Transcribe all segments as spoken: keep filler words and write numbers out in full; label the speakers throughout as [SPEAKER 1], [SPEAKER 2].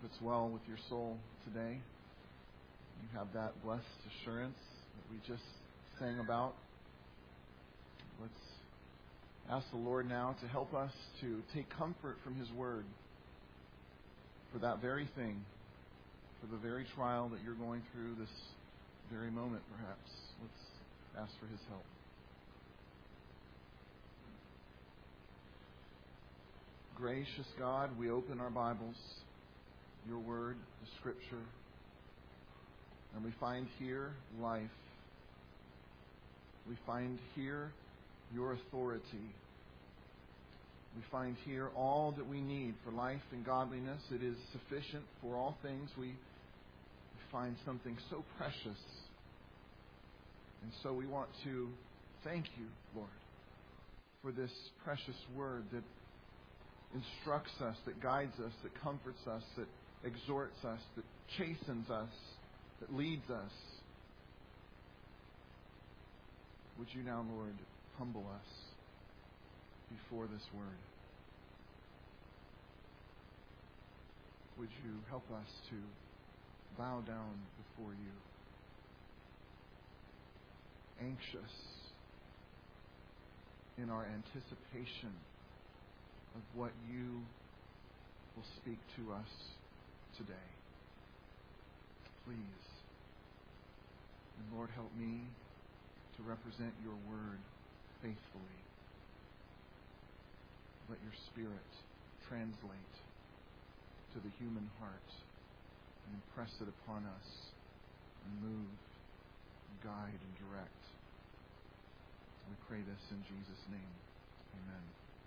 [SPEAKER 1] hope it's well with your soul today. You have that blessed assurance that we just sang about. Let's ask the Lord now to help us to take comfort from His Word for that very thing, for the very trial that you're going through this very moment, perhaps. Let's ask for His help. Gracious God, we open our Bibles, your Word, the Scripture, and we find here life. We find here your authority. We find here all that we need for life and godliness. It is sufficient for all things. We find something so precious. And so we want to thank you, Lord, for this precious word that instructs us, that guides us, that comforts us, that exhorts us, that chastens us, that leads us. Would you now, Lord, humble us before this word? Would you help us to bow down before you, anxious in our anticipation of what you will speak to us today. Please. And Lord, help me to represent your word faithfully. Let your Spirit translate to the human heart and impress it upon us and move, and guide, and direct. We pray this in Jesus' name. Amen.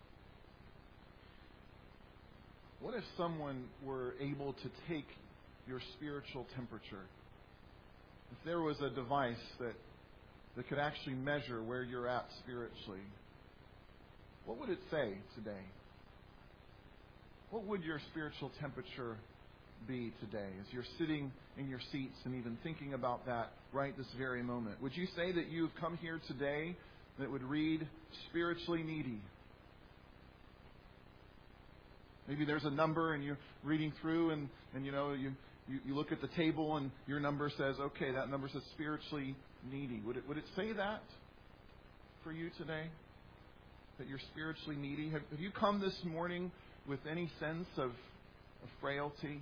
[SPEAKER 1] What if someone were able to take your spiritual temperature? If there was a device that, that could actually measure where you're at spiritually, what would it say today? What would your spiritual temperature be today as you're sitting in your seats and even thinking about that right this very moment? Would you say that you've come here today that would read spiritually needy? Maybe there's a number and you're reading through and, and you know, you, you, you look at the table and your number says, okay, that number says spiritually needy. Would it, would it say that for you today? That you're spiritually needy? Have, have you come this morning with any sense of, of frailty?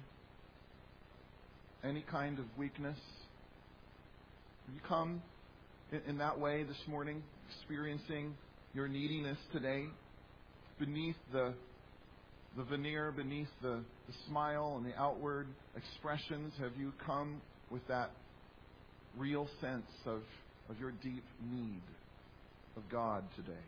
[SPEAKER 1] Any kind of weakness? Have you come in, in that way this morning, experiencing your neediness today beneath the The veneer, beneath the, the smile and the outward expressions? Have you come with that real sense of, of your deep need of God today?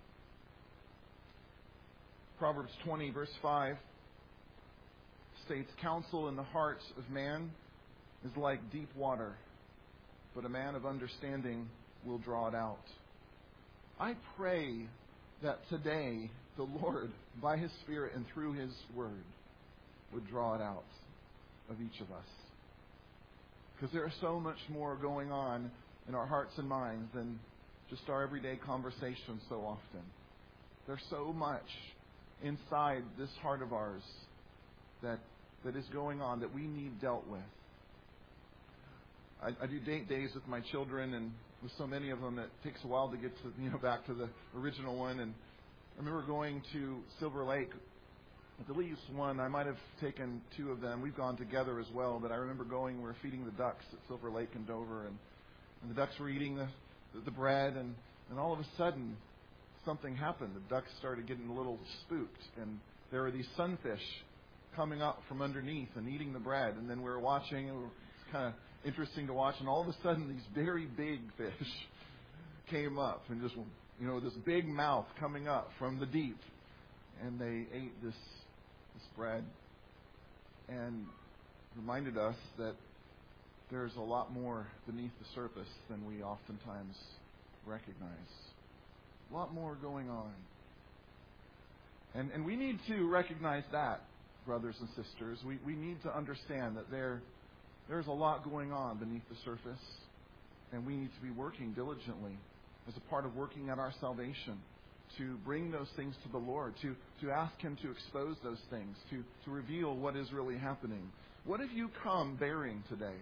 [SPEAKER 1] Proverbs twenty, verse five states, counsel in the heart of man is like deep water, but a man of understanding will draw it out. I pray that today the Lord, by His Spirit and through His Word, would draw it out of each of us. Because there is so much more going on in our hearts and minds than just our everyday conversations so often. There's so much inside this heart of ours that that is going on that we need dealt with. I, I do date days with my children, and with so many of them, it takes a while to get to you know back to the original one. And I remember going to Silver Lake, at least one. I might have taken two of them. We've gone together as well, but I remember going. We were feeding the ducks at Silver Lake in Dover, and, and the ducks were eating the the, the bread, and, and all of a sudden, something happened. The ducks started getting a little spooked, and there were these sunfish coming up from underneath and eating the bread. And then we were watching, and it was kind of interesting to watch, and all of a sudden, these very big fish came up, and just you know this big mouth coming up from the deep, and they ate this this bread, and reminded us that there's a lot more beneath the surface than we oftentimes recognize. A lot more going on. And and we need to recognize that, brothers and sisters. We we need to understand that there there's a lot going on beneath the surface, and we need to be working diligently as a part of working at our salvation to bring those things to the Lord, to, to ask Him to expose those things, to, to reveal what is really happening. What have you come bearing today?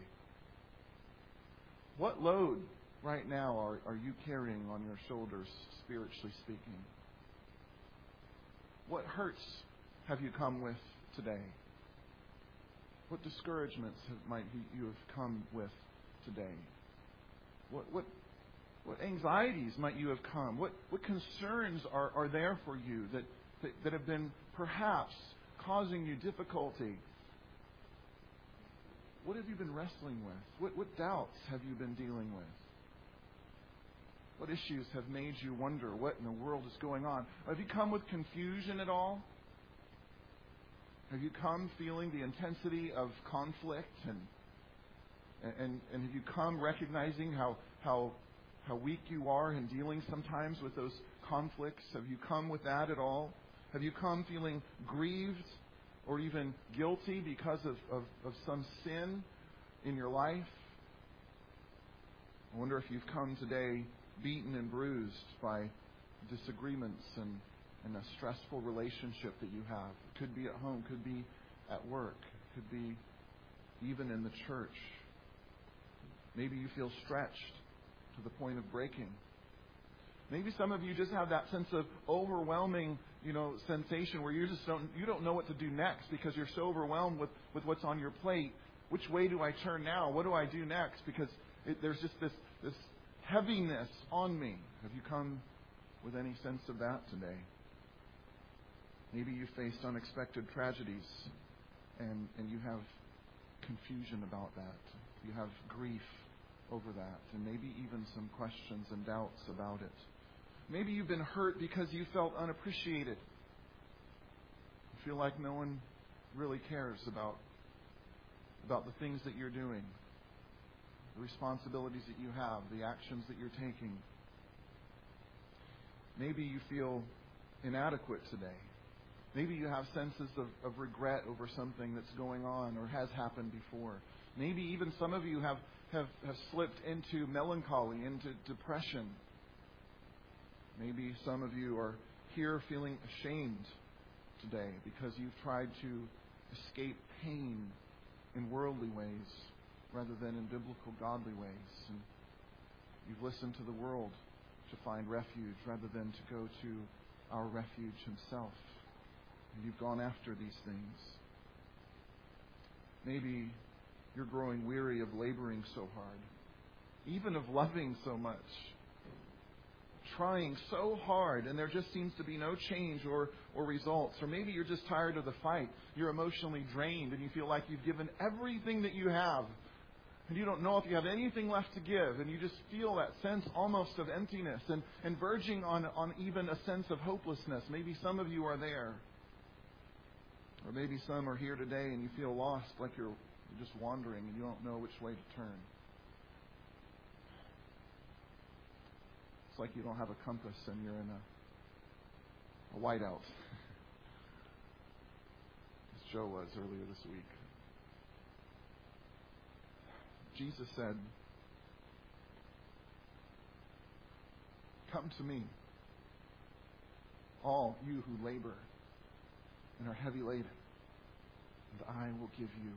[SPEAKER 1] What load right now are, are you carrying on your shoulders, spiritually speaking? What hurts have you come with today? What discouragements have, might you have come with today? What what what anxieties might you have come? What what concerns are, are there for you that, that, that have been perhaps causing you difficulty? What have you been wrestling with? What what doubts have you been dealing with? What issues have made you wonder what in the world is going on? Have you come with confusion at all? Have you come feeling the intensity of conflict and and and have you come recognizing how how how weak you are in dealing sometimes with those conflicts? Have you come with that at all? Have you come feeling grieved or even guilty because of, of, of some sin in your life? I wonder if you've come today beaten and bruised by disagreements and, and a stressful relationship that you have. It could be at home, could be at work, could be even in the church. Maybe you feel stretched to the point of breaking. Maybe some of you just have that sense of overwhelming, you know, sensation where you just don't you don't know what to do next because you're so overwhelmed with, with what's on your plate. Which way do I turn now? What do I do next? Because it, there's just this this heaviness on me. Have you come with any sense of that today? Maybe you faced unexpected tragedies and, and you have confusion about that. You have grief over that, and maybe even some questions and doubts about it. Maybe you've been hurt because you felt unappreciated. You feel like no one really cares about, about the things that you're doing, the responsibilities that you have, the actions that you're taking. Maybe you feel inadequate today. Maybe you have senses of, of regret over something that's going on or has happened before. Maybe even some of you have, have, have slipped into melancholy, into depression. Maybe some of you are here feeling ashamed today because you've tried to escape pain in worldly ways rather than in biblical, godly ways. And you've listened to the world to find refuge rather than to go to our refuge Himself. And you've gone after these things. Maybe you're growing weary of laboring so hard, even of loving so much, trying so hard, and there just seems to be no change or, or results. Or maybe you're just tired of the fight. You're emotionally drained, and you feel like you've given everything that you have, and you don't know if you have anything left to give, and you just feel that sense almost of emptiness and, and verging on, on even a sense of hopelessness. Maybe some of you are there. Or maybe some are here today and you feel lost, like you're just wandering and you don't know which way to turn. It's like you don't have a compass and you're in a, a whiteout. As Joe was earlier this week. Jesus said, "Come to me, all you who labor and are heavy laden, and I will give you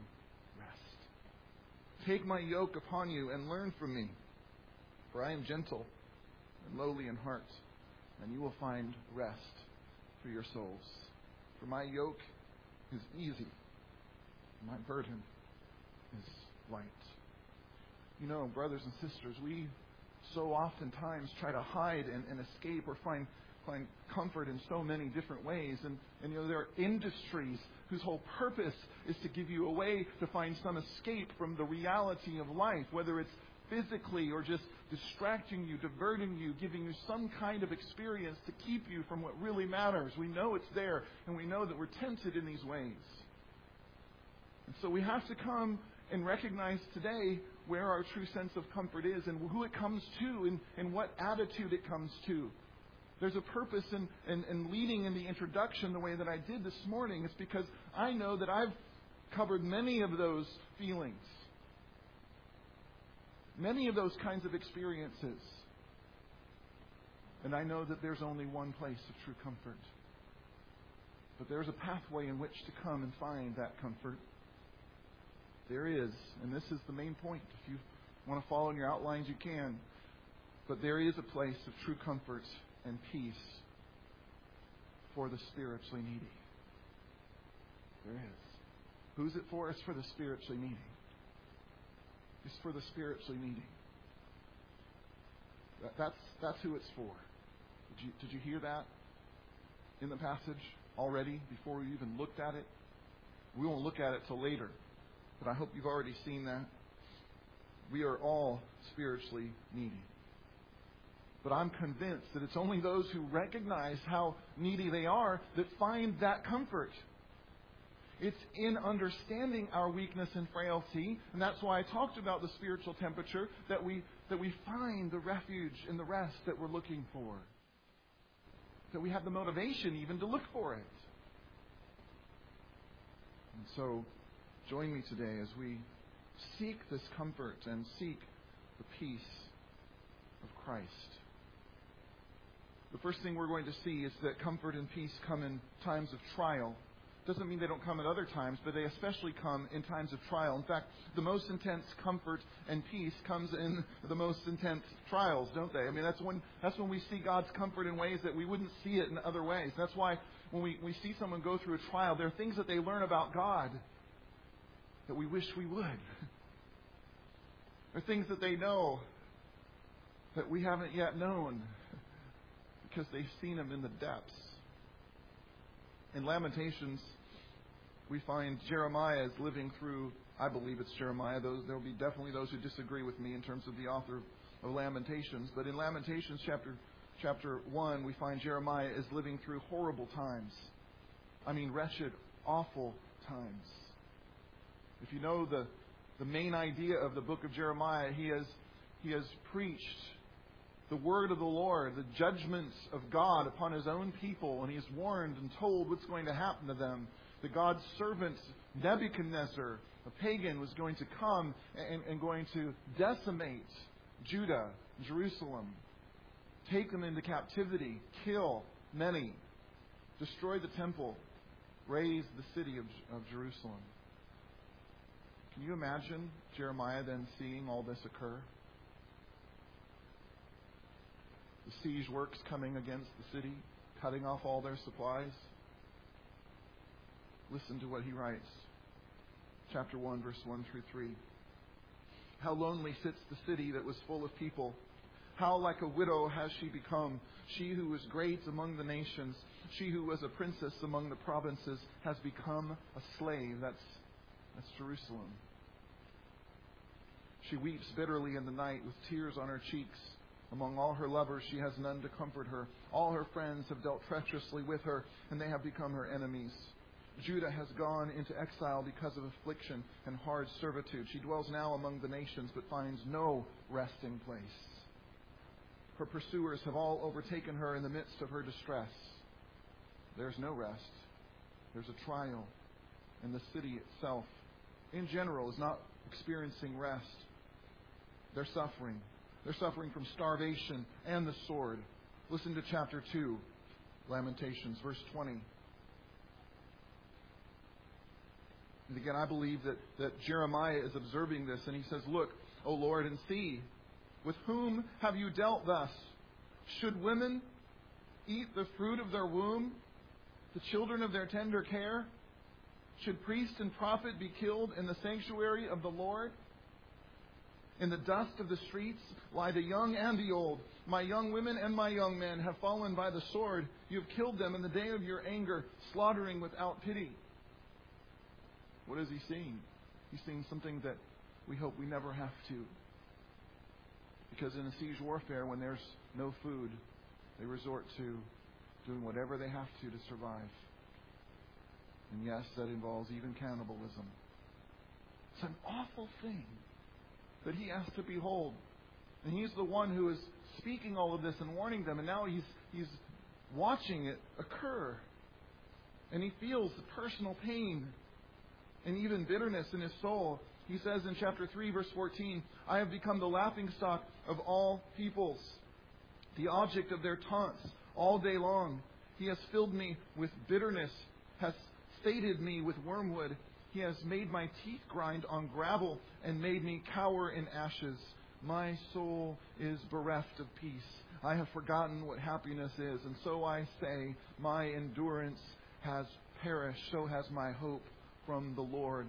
[SPEAKER 1] rest. Take my yoke upon you and learn from me, for I am gentle and lowly in heart, and you will find rest for your souls. For my yoke is easy, and my burden is light." You know, brothers and sisters, we so oftentimes try to hide and, and escape or find find comfort in so many different ways. And, and, you know, there are industries whose whole purpose is to give you a way to find some escape from the reality of life, whether it's physically or just distracting you, diverting you, giving you some kind of experience to keep you from what really matters. We know it's there, and we know that we're tempted in these ways. And so we have to come and recognize today where our true sense of comfort is and who it comes to and, and what attitude it comes to. There's a purpose in, in, in leading in the introduction the way that I did this morning. It's because I know that I've covered many of those feelings, many of those kinds of experiences. And I know that there's only one place of true comfort. But there's a pathway in which to come and find that comfort. There is, and this is the main point. If you want to follow in your outlines, you can. But there is a place of true comfort and peace for the spiritually needy. There is. Who's it for? It's for the spiritually needy. It's for the spiritually needy. That, that's that's who it's for. Did you did you hear that in the passage already before we even looked at it? We won't look at it till later, but I hope you've already seen that. We are all spiritually needy. But I'm convinced that it's only those who recognize how needy they are that find that comfort. It's in understanding our weakness and frailty, and that's why I talked about the spiritual temperature, that we that we find the refuge and the rest that we're looking for. That we have the motivation even to look for it. And so, join me today as we seek this comfort and seek the peace of Christ. The first thing we're going to see is that comfort and peace come in times of trial. Doesn't mean they don't come at other times, but they especially come in times of trial. In fact, the most intense comfort and peace comes in the most intense trials, don't they? I mean, that's when that's when we see God's comfort in ways that we wouldn't see it in other ways. That's why when we, we see someone go through a trial, there are things that they learn about God that we wish we would. There are things that they know that we haven't yet known because they've seen Him in the depths. In Lamentations, we find Jeremiah is living through, I believe it's Jeremiah. Those, there will be definitely those who disagree with me in terms of the author of Lamentations. But in Lamentations chapter chapter one, we find Jeremiah is living through horrible times. I mean, wretched, awful times. If you know the, the main idea of the book of Jeremiah, he has, he has preached the word of the Lord, the judgments of God upon His own people, and He's warned and told what's going to happen to them. That God's servant Nebuchadnezzar, a pagan, was going to come and, and going to decimate Judah, Jerusalem, take them into captivity, kill many, destroy the temple, raise the city of, of Jerusalem. Can you imagine Jeremiah then seeing all this occur? The siege works coming against the city, cutting off all their supplies. Listen to what he writes. Chapter one, verse one through three. How lonely sits the city that was full of people. How like a widow has she become. She who was great among the nations, she who was a princess among the provinces, has become a slave. That's, that's Jerusalem. She weeps bitterly in the night with tears on her cheeks. Among all her lovers, she has none to comfort her. All her friends have dealt treacherously with her, and they have become her enemies. Judah has gone into exile because of affliction and hard servitude. She dwells now among the nations, but finds no resting place. Her pursuers have all overtaken her in the midst of her distress. There's no rest. There's a trial. And the city itself, in general, is not experiencing rest. They're suffering. They're suffering from starvation and the sword. Listen to chapter two, Lamentations, verse twenty. And again, I believe that, that Jeremiah is observing this, and he says, Look, O Lord, and see, with whom have you dealt thus? Should women eat the fruit of their womb, the children of their tender care? Should priest and prophet be killed in the sanctuary of the Lord? In the dust of the streets lie the young and the old. My young women and my young men have fallen by the sword. You have killed them in the day of your anger, slaughtering without pity. What is he seeing? He's seeing something that we hope we never have to. Because in a siege warfare, when there's no food, they resort to doing whatever they have to to survive. And yes, that involves even cannibalism. It's an awful thing that he has to behold. And he's the one who is speaking all of this and warning them. And now he's he's watching it occur. And he feels the personal pain and even bitterness in his soul. He says in chapter three, verse fourteen, I have become the laughingstock of all peoples. the object of their taunts all day long. He has filled me with bitterness, has sated me with wormwood. He has made my teeth grind on gravel and made me cower in ashes. My soul is bereft of peace. I have forgotten what happiness is, and so I say, my endurance has perished. So has my hope from the Lord.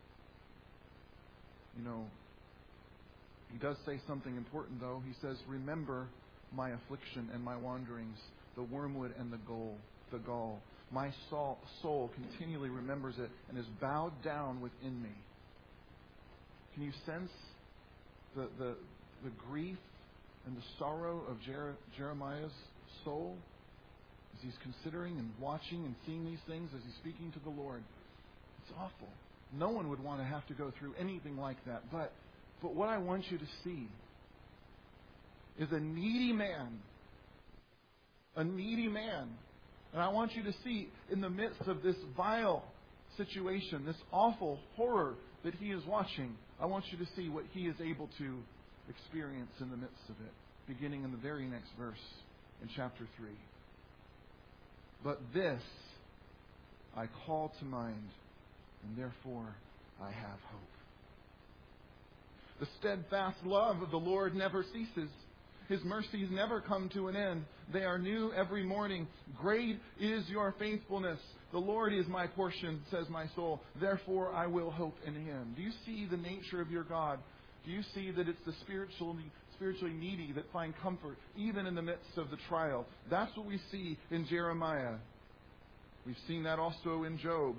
[SPEAKER 1] You know, he does say something important, though. He says, remember my affliction and my wanderings, the wormwood and the gall, the gall. My soul, soul continually remembers it and is bowed down within me. Can you sense the the, the grief and the sorrow of Jer- Jeremiah's soul as he's considering and watching and seeing these things, as he's speaking to the Lord? It's awful. No one would want to have to go through anything like that. But but what I want you to see is a needy man. A needy man. And I want you to see, in the midst of this vile situation, this awful horror that he is watching, I want you to see what he is able to experience in the midst of it, beginning in the very next verse in chapter three. But this I call to mind, and therefore I have hope. The steadfast love of the Lord never ceases. His mercies never come to an end. They are new every morning. Great is your faithfulness. The Lord is my portion, says my soul. Therefore I will hope in Him. Do you see the nature of your God? Do you see that it's the spiritually, spiritually needy that find comfort even in the midst of the trial? That's what we see in Jeremiah. We've seen that also in Job.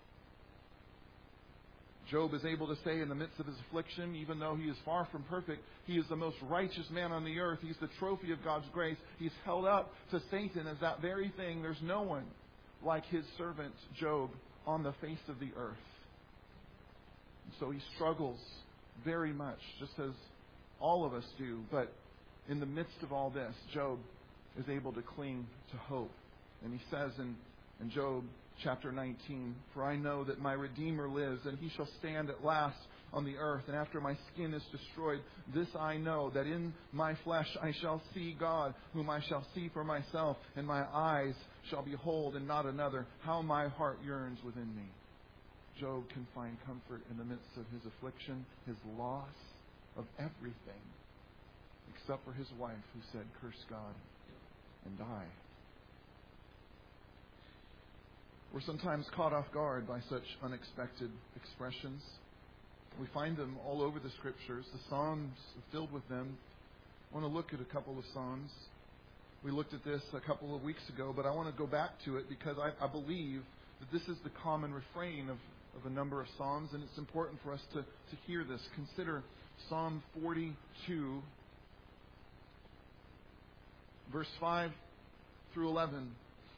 [SPEAKER 1] Job is able to say in the midst of his affliction, even though he is far from perfect, he is the most righteous man on the earth. He's the trophy of God's grace. He's held up to Satan as that very thing. There's no one like his servant Job on the face of the earth. And so he struggles very much, just as all of us do. But in the midst of all this, Job is able to cling to hope. And he says in, in Job chapter nineteen, for I know that my Redeemer lives, and he shall stand at last on the earth. And after my skin is destroyed, this I know, that in my flesh I shall see God, whom I shall see for myself, and my eyes shall behold and not another. How my heart yearns within me. Job can find comfort in the midst of his affliction, his loss of everything, except for his wife, who said, curse God and die. We're sometimes caught off guard by such unexpected expressions. We find them all over the Scriptures. The Psalms are filled with them. I want to look at a couple of Psalms. We looked at this a couple of weeks ago, but I want to go back to it because I, I believe that this is the common refrain of, of a number of Psalms, and it's important for us to, to hear this. Consider Psalm forty-two, verse five through eleven.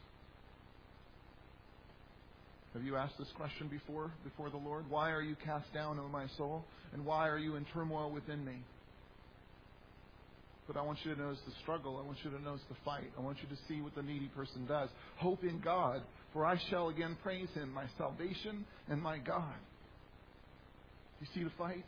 [SPEAKER 1] Have you asked this question before, before the Lord? Why are you cast down, O my soul? And why are you in turmoil within me? But I want you to notice the struggle. I want you to notice the fight. I want you to see what the needy person does. Hope in God, for I shall again praise Him, my salvation and my God. You see the fight?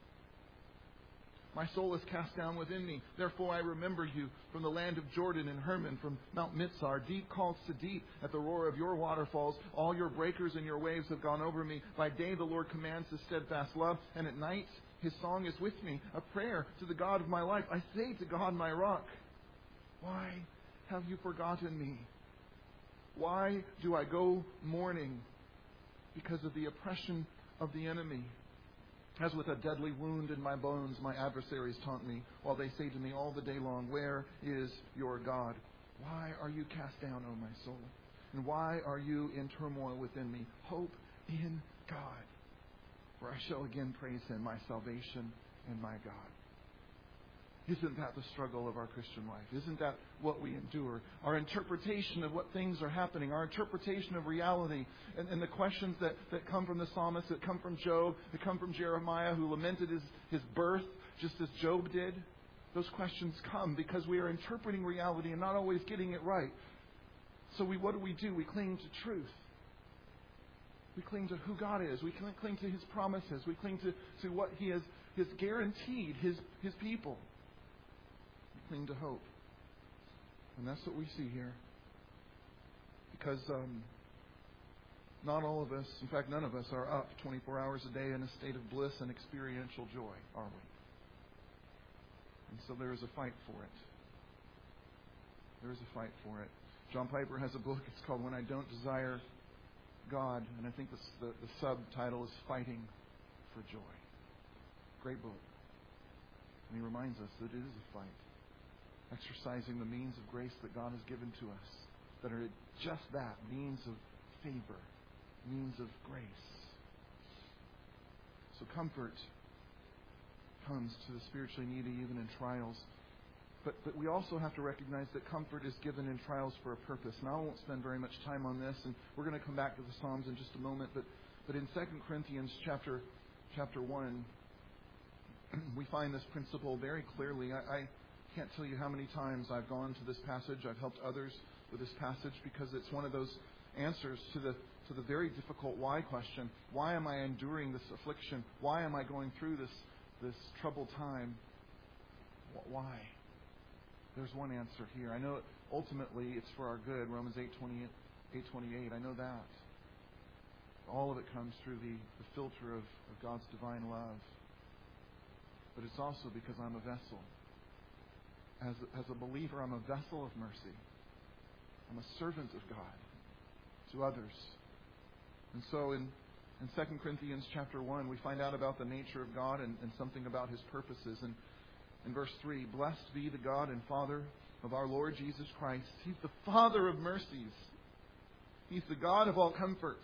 [SPEAKER 1] My soul is cast down within me. Therefore I remember you from the land of Jordan and Hermon, from Mount Mitzar. Deep calls to deep at the roar of your waterfalls. All your breakers and your waves have gone over me. By day the Lord commands His steadfast love, and at night His song is with me, a prayer to the God of my life. I say to God, my rock, why have you forgotten me? Why do I go mourning because of the oppression of the enemy? As with a deadly wound in my bones, my adversaries taunt me, while they say to me all the day long, where is your God? Why are you cast down, O my soul? And why are you in turmoil within me? Hope in God, for I shall again praise Him, my salvation and my God. Isn't that the struggle of our Christian life? Isn't that what we endure? Our interpretation of what things are happening, our interpretation of reality, and, and the questions that, that come from the psalmist, that come from Job, that come from Jeremiah, who lamented his, his birth, just as Job did. Those questions come because we are interpreting reality and not always getting it right. So we, what do we do? We cling to truth. We cling to who God is. We cling to His promises. We cling to, to what He has, has guaranteed His, His people. Cling to hope. And that's what we see here. Because um, not all of us, in fact, none of us are up twenty-four hours a day in a state of bliss and experiential joy, are we? And so there is a fight for it. There is a fight for it. John Piper has a book. It's called When I Don't Desire God. And I think this, the, the subtitle is Fighting for Joy. Great book. And he reminds us that it is a fight. Exercising the means of grace that God has given to us. That are just that, means of favor. Means of grace. So comfort comes to the spiritually needy even in trials. But, but we also have to recognize that comfort is given in trials for a purpose. Now, I won't spend very much time on this, and we're going to come back to the Psalms in just a moment. But, but in Second Corinthians chapter chapter one, we find this principle very clearly. I, I can't tell you how many times I've gone to this passage. I've helped others with this passage because it's one of those answers to the to the very difficult why question. Why am I enduring this affliction? Why am I going through this this troubled time? Why? There's one answer here. I know ultimately it's for our good. Romans eight twenty-eight. I know that. All of it comes through the, the filter of, of God's divine love. But it's also because I'm a vessel. As a, as a believer, I'm a vessel of mercy. I'm a servant of God to others. And so in, in Second Corinthians chapter one, we find out about the nature of God and, and something about His purposes. And in verse three, blessed be the God and Father of our Lord Jesus Christ. He's the Father of mercies. He's the God of all comfort,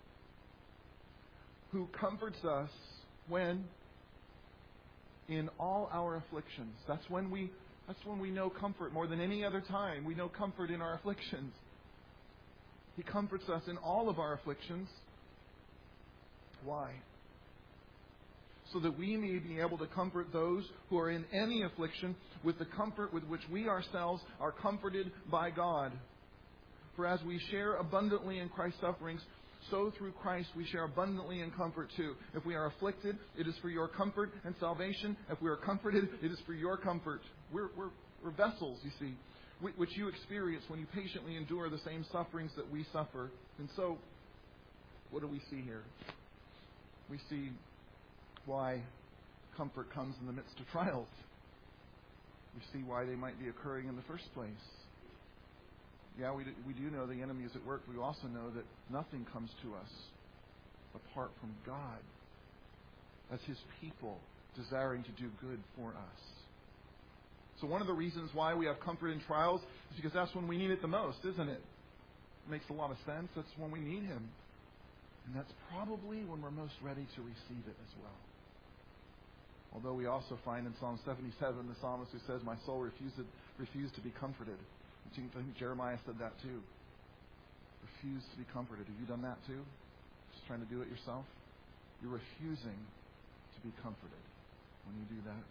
[SPEAKER 1] who comforts us when in all our afflictions. That's when we that's when we know comfort more than any other time. We know comfort in our afflictions. He comforts us in all of our afflictions. Why? So that we may be able to comfort those who are in any affliction with the comfort with which we ourselves are comforted by God. For as we share abundantly in Christ's sufferings, so through Christ we share abundantly in comfort too. If we are afflicted, it is for your comfort and salvation. If we are comforted, it is for your comfort. We're, we're, we're vessels, you see, which you experience when you patiently endure the same sufferings that we suffer. And so, what do we see here? We see why comfort comes in the midst of trials. We see why they might be occurring in the first place. Yeah, we do, we do know the enemy is at work. We also know that nothing comes to us apart from God as His people desiring to do good for us. So one of the reasons why we have comfort in trials is because that's when we need it the most, isn't it? It makes a lot of sense. That's when we need Him. And that's probably when we're most ready to receive it as well. Although we also find in Psalm seventy-seven the psalmist who says, my soul refused, refused to be comforted. I think Jeremiah said that too. Refused to be comforted. Have you done that too? Just trying to do it yourself? You're refusing to be comforted when you do that.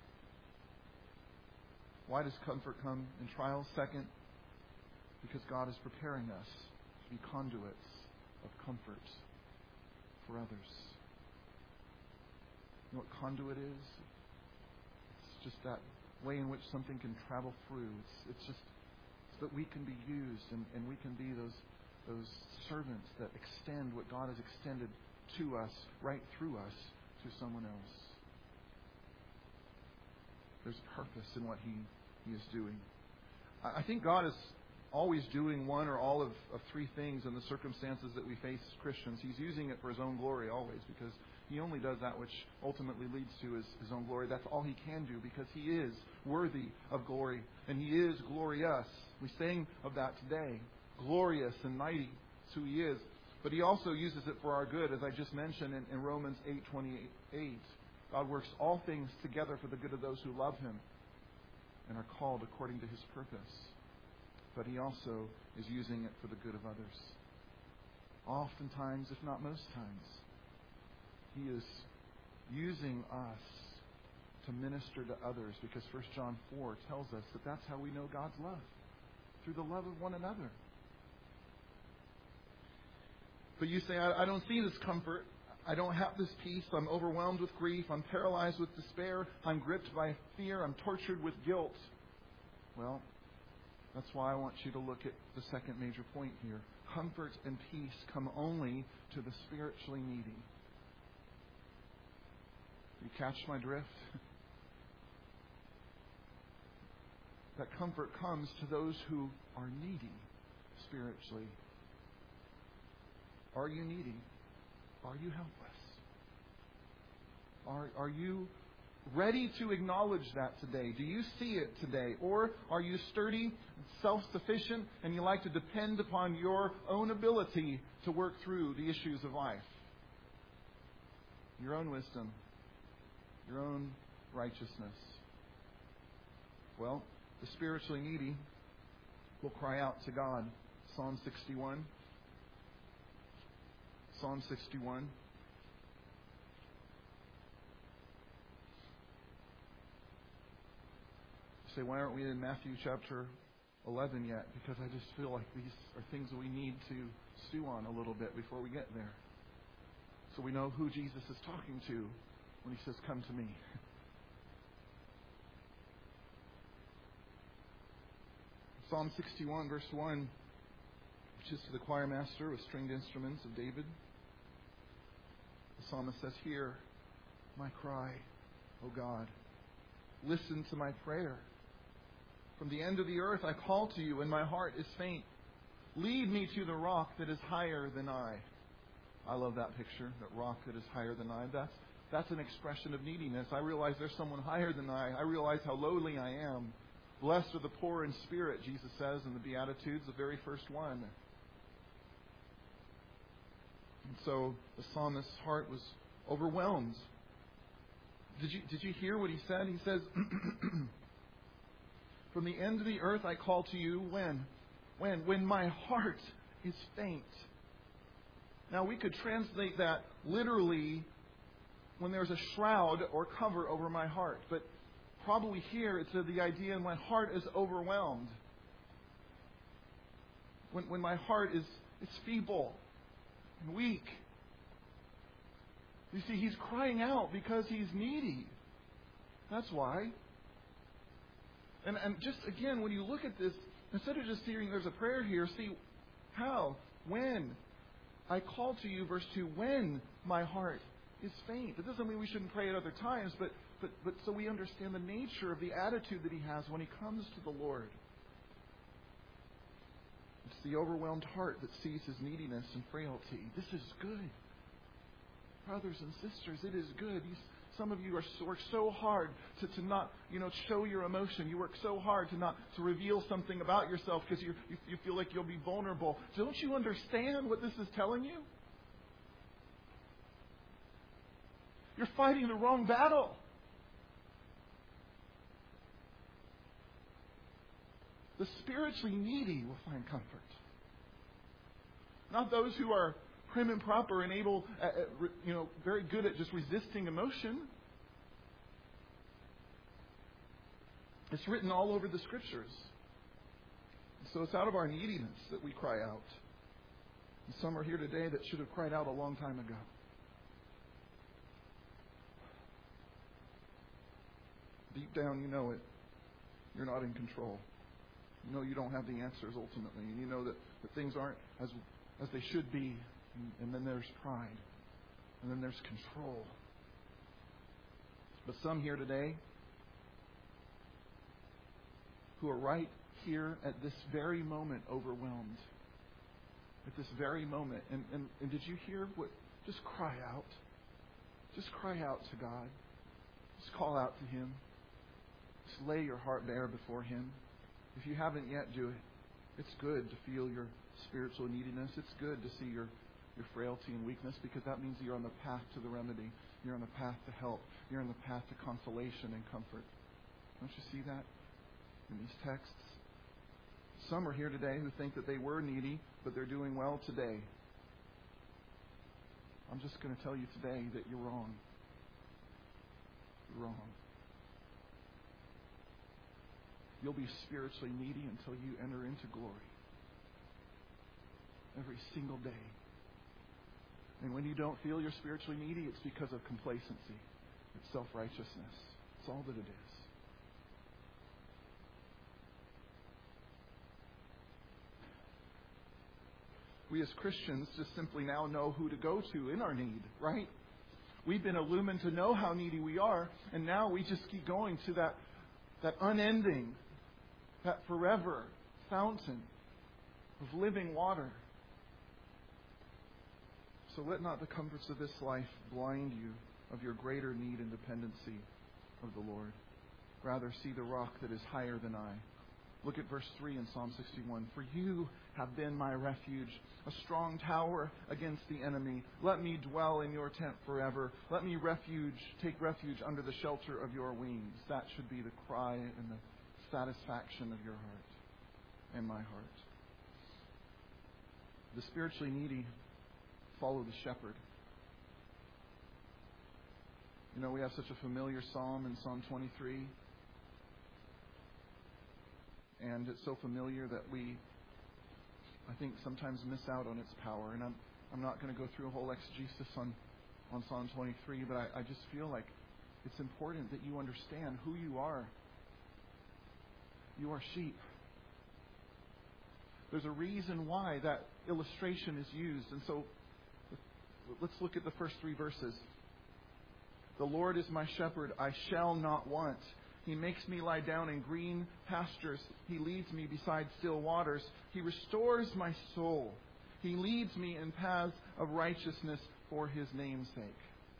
[SPEAKER 1] Why does comfort come in trials? Second, because God is preparing us to be conduits of comfort for others. You know what conduit is? It's just that way in which something can travel through. It's, it's just so that we can be used and, and we can be those those servants that extend what God has extended to us, right through us, to someone else. There's purpose in what He, he is doing. I, I think God is always doing one or all of, of three things in the circumstances that we face as Christians. He's using it for His own glory always, because He only does that which ultimately leads to His, His own glory. That's all He can do, because He is worthy of glory, and He is glorious. We sang of that today. Glorious and mighty is who He is. But He also uses it for our good, as I just mentioned in, in Romans eight twenty-eight. God works all things together for the good of those who love Him and are called according to His purpose. But He also is using it for the good of others. Oftentimes, if not most times, He is using us to minister to others, because First John four tells us that that's how we know God's love, through the love of one another. But you say, I, I don't see this comfort. I don't have this peace. I'm overwhelmed with grief. I'm paralyzed with despair. I'm gripped by fear. I'm tortured with guilt. Well, That's why I want you to look at the second major point here. Comfort and peace come only to the spiritually needy. You catch my drift? That comfort comes to those who are needy spiritually. Are you needy? Are you helpless? Are, are you ready to acknowledge that today? Do you see it today? Or are you sturdy, self-sufficient, and you like to depend upon your own ability to work through the issues of life? Your own wisdom, your own righteousness. Well, the spiritually needy will cry out to God. Psalm sixty-one. Psalm sixty-one. You say, why aren't we in Matthew chapter eleven yet? Because I just feel like these are things that we need to stew on a little bit before we get there. So we know who Jesus is talking to when he says, come to me. Psalm sixty-one, verse one, which is to the choir master with stringed instruments of David. The psalmist says, hear my cry, O God. Listen to my prayer. From the end of the earth I call to you, and my heart is faint. Lead me to the rock that is higher than I. I love that picture, that rock that is higher than I. That's, that's an expression of neediness. I realize there's someone higher than I. I realize how lowly I am. Blessed are the poor in spirit, Jesus says in the Beatitudes, the very first one. And so the psalmist's heart was overwhelmed. Did you, did you hear what he said? He says, from the end of the earth I call to you, when? When? When my heart is faint. Now we could translate that literally, when there's a shroud or cover over my heart. But probably here it's the idea my heart is overwhelmed. When, when my heart is, is feeble and weak. You see, he's crying out because he's needy. That's why. And, and just again, when you look at this, instead of just hearing there's a prayer here, see how, when I call to you, verse two, when my heart is faint. It doesn't mean we shouldn't pray at other times, but, but, but so we understand the nature of the attitude that he has when he comes to the Lord. It's the overwhelmed heart that sees his neediness and frailty. This is good. Brothers and sisters, it is good. You, some of you are work so hard to, to not, you know, show your emotion. You work so hard to not to reveal something about yourself because you, you you feel like you'll be vulnerable. Don't you understand what this is telling you? You're fighting the wrong battle. The spiritually needy will find comfort. Not those who are prim and proper and able, uh, you know, very good at just resisting emotion. It's written all over the Scriptures. So it's out of our neediness that we cry out. And some are here today that should have cried out a long time ago. Deep down, you know it. You're not in control. You know you don't have the answers ultimately. And you know that, that things aren't as as they should be. And, and then there's pride. And then there's control. But some here today who are right here at this very moment overwhelmed. At this very moment. And, and, and did you hear what? Just cry out. Just cry out to God. Just call out to Him. Just lay your heart bare before Him. If you haven't yet, do it. It's good to feel your spiritual neediness. It's good to see your, your frailty and weakness because that means you're on the path to the remedy. You're on the path to help. You're on the path to consolation and comfort. Don't you see that in these texts? Some are here today who think that they were needy, but they're doing well today. I'm just going to tell you today that you're wrong. You're wrong. You'll be spiritually needy until you enter into glory. Every single day. And when you don't feel you're spiritually needy, it's because of complacency. It's self-righteousness. It's all that it is. we as Christians just simply now know who to go to in our need, right? We've been illumined to know how needy we are, and now we just keep going to that, that unending, that forever fountain of living water. So let not the comforts of this life blind you of your greater need and dependency of the Lord. Rather, see the rock that is higher than I. Look at verse three in Psalm sixty-one. For you have been my refuge, a strong tower against the enemy. Let me dwell in your tent forever. Let me refuge, take refuge under the shelter of your wings. That should be the cry and the satisfaction of your heart and my heart. The spiritually needy follow the shepherd. You know, we have such a familiar psalm in Psalm twenty-three. And it's so familiar that we, I think, sometimes miss out on its power. And I'm I'm not going to go through a whole exegesis on, on Psalm twenty-three, but I, I just feel like it's important that you understand who you are. You are sheep. There's a reason why that illustration is used. And so let's look at the first three verses. The Lord is my shepherd, I shall not want. He makes me lie down in green pastures. He leads me beside still waters. He restores my soul. He leads me in paths of righteousness for His name's sake.